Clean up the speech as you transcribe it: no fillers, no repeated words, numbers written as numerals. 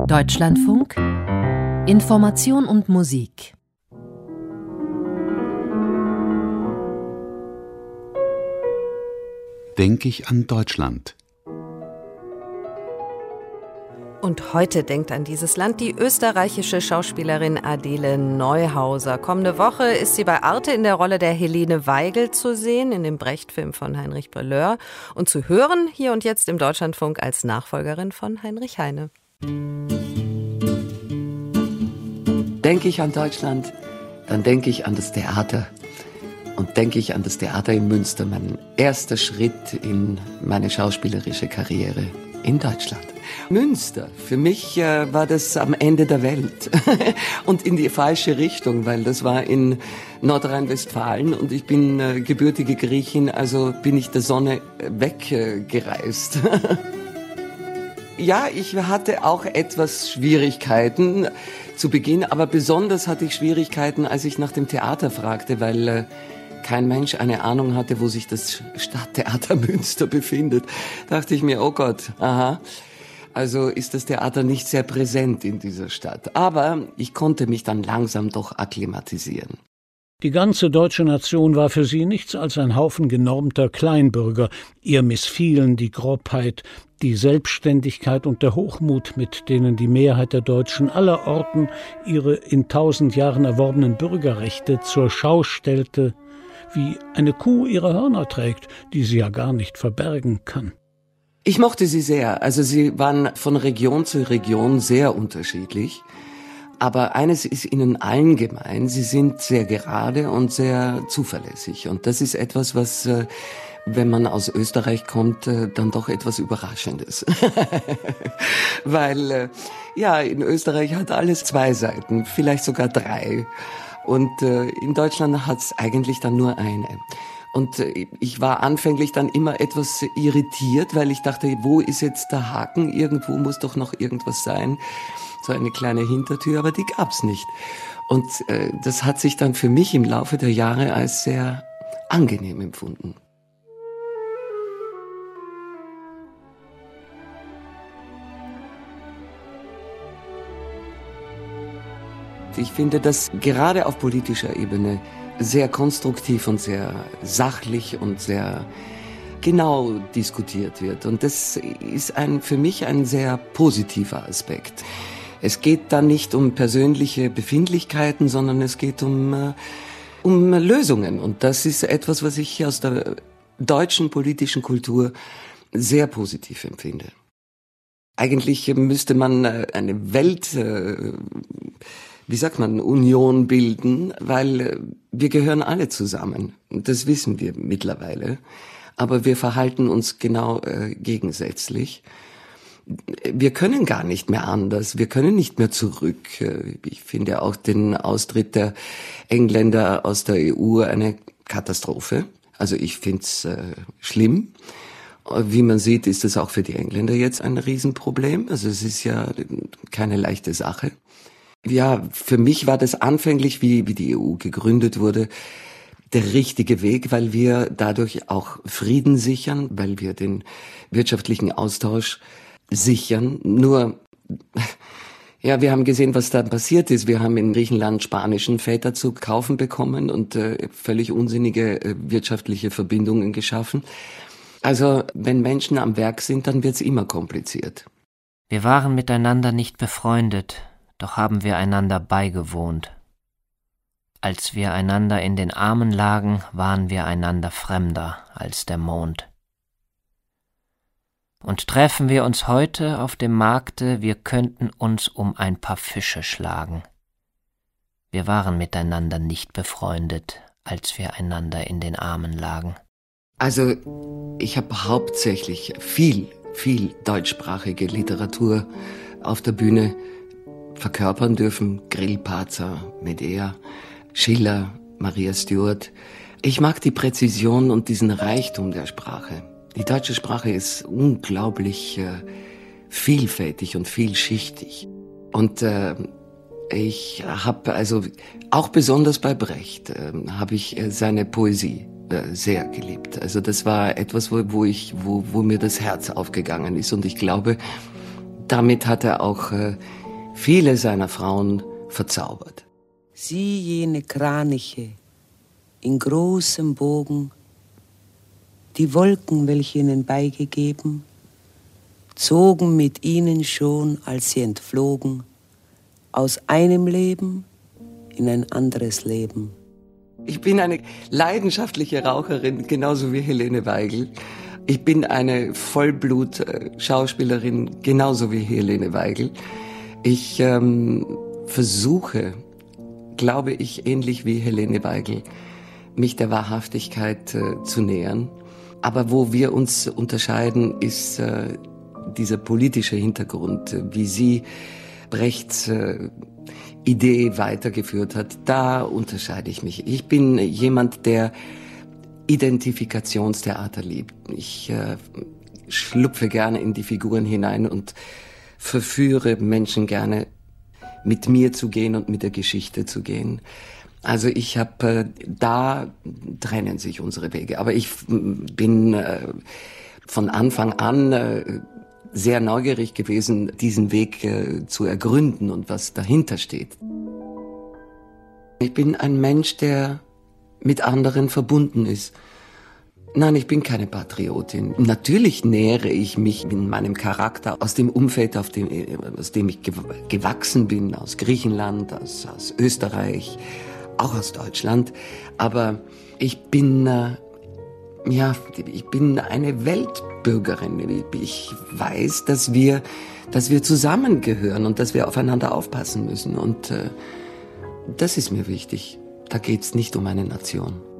Deutschlandfunk Information und Musik. Denk ich an Deutschland. Und heute denkt an dieses Land die österreichische Schauspielerin Adele Neuhauser. Kommende Woche ist sie bei Arte in der Rolle der Helene Weigel zu sehen, in dem Brecht-Film von Heinrich Brelleur. Und zu hören hier und jetzt im Deutschlandfunk als Nachfolgerin von Heinrich Heine. Denke ich an Deutschland, dann denke ich an das Theater. Und denke ich an das Theater in Münster, mein erster Schritt in meine schauspielerische Karriere in Deutschland. Münster, für mich war das am Ende der Welt und in die falsche Richtung, weil das war in Nordrhein-Westfalen und ich bin gebürtige Griechin, also bin ich der Sonne weggereist. Ja, ich hatte auch etwas Schwierigkeiten zu Beginn, aber besonders hatte ich Schwierigkeiten, als ich nach dem Theater fragte, weil kein Mensch eine Ahnung hatte, wo sich das Stadttheater Münster befindet. Dachte ich mir, oh Gott, aha. Also ist das Theater nicht sehr präsent in dieser Stadt. Aber ich konnte mich dann langsam doch akklimatisieren. Die ganze deutsche Nation war für sie nichts als ein Haufen genormter Kleinbürger. Ihr missfielen die Grobheit, die Selbstständigkeit und der Hochmut, mit denen die Mehrheit der Deutschen aller Orten ihre in 1000 Jahren erworbenen Bürgerrechte zur Schau stellte, wie eine Kuh ihre Hörner trägt, die sie ja gar nicht verbergen kann. Ich mochte sie sehr. Also sie waren von Region zu Region sehr unterschiedlich. Aber eines ist ihnen allen gemein, sie sind sehr gerade und sehr zuverlässig. Und das ist etwas, was, wenn man aus Österreich kommt, dann doch etwas Überraschendes. Weil, ja, in Österreich hat alles 2 Seiten, vielleicht sogar 3. Und in Deutschland hat's eigentlich dann nur eine. Und ich war anfänglich dann immer etwas irritiert, weil ich dachte, wo ist jetzt der Haken? Irgendwo muss doch noch irgendwas sein. So eine kleine Hintertür, aber die gab's nicht. Und das hat sich dann für mich im Laufe der Jahre als sehr angenehm empfunden. Ich finde, dass gerade auf politischer Ebene sehr konstruktiv und sehr sachlich und sehr genau diskutiert wird. Und das ist für mich ein sehr positiver Aspekt. Es geht da nicht um persönliche Befindlichkeiten, sondern es geht um Lösungen. Und das ist etwas, was ich aus der deutschen politischen Kultur sehr positiv empfinde. Eigentlich müsste man eine Union bilden, weil wir gehören alle zusammen. Das wissen wir mittlerweile. Aber wir verhalten uns genau gegensätzlich. Wir können gar nicht mehr anders. Wir können nicht mehr zurück. Ich finde auch den Austritt der Engländer aus der EU eine Katastrophe. Also ich finde es schlimm. Wie man sieht, ist es auch für die Engländer jetzt ein Riesenproblem. Also es ist ja keine leichte Sache. Ja, für mich war das anfänglich, wie die EU gegründet wurde, der richtige Weg, weil wir dadurch auch Frieden sichern, weil wir den wirtschaftlichen Austausch sichern. Nur, ja, wir haben gesehen, was da passiert ist. Wir haben in Griechenland spanischen Väter zu kaufen bekommen und völlig unsinnige wirtschaftliche Verbindungen geschaffen. Also, wenn Menschen am Werk sind, dann wird's immer kompliziert. Wir waren miteinander nicht befreundet, doch haben wir einander beigewohnt. Als wir einander in den Armen lagen, waren wir einander fremder als der Mond. Und treffen wir uns heute auf dem Markte, wir könnten uns um ein paar Fische schlagen. Wir waren miteinander nicht befreundet, als wir einander in den Armen lagen. Also, ich habe hauptsächlich viel deutschsprachige Literatur auf der Bühne verkörpern dürfen. Grillparzer, Medea, Schiller, Maria Stuart. Ich mag die Präzision und diesen Reichtum der Sprache. Die deutsche Sprache ist unglaublich vielfältig und vielschichtig. Und ich habe also auch besonders bei Brecht habe ich seine Poesie sehr geliebt. Also das war etwas, wo mir das Herz aufgegangen ist. Und ich glaube, Damit hat er auch viele seiner Frauen verzaubert. Sie jene Kraniche in großem Bogen, die Wolken, welche ihnen beigegeben, zogen mit ihnen schon, als sie entflogen, aus einem Leben in ein anderes Leben. Ich bin eine leidenschaftliche Raucherin, genauso wie Helene Weigel. Ich bin eine Vollblut-Schauspielerin, genauso wie Helene Weigel. Ich versuche, glaube ich, ähnlich wie Helene Weigel, mich der Wahrhaftigkeit zu nähern. Aber wo wir uns unterscheiden, ist dieser politische Hintergrund, wie sie Brechts Idee weitergeführt hat. Da unterscheide ich mich. Ich bin jemand, der Identifikationstheater liebt. Ich schlüpfe gerne in die Figuren hinein und verführe Menschen gerne, mit mir zu gehen und mit der Geschichte zu gehen. Also ich habe, da trennen sich unsere Wege. Aber ich bin von Anfang an sehr neugierig gewesen, diesen Weg zu ergründen und was dahinter steht. Ich bin ein Mensch, der mit anderen verbunden ist. Nein, ich bin keine Patriotin. Natürlich nähere ich mich in meinem Charakter aus dem Umfeld, aus dem ich gewachsen bin, aus Griechenland, aus Österreich, auch aus Deutschland. Aber ich bin eine Weltbürgerin. Ich weiß, dass wir zusammengehören und dass wir aufeinander aufpassen müssen. Und das ist mir wichtig. Da geht's nicht um eine Nation.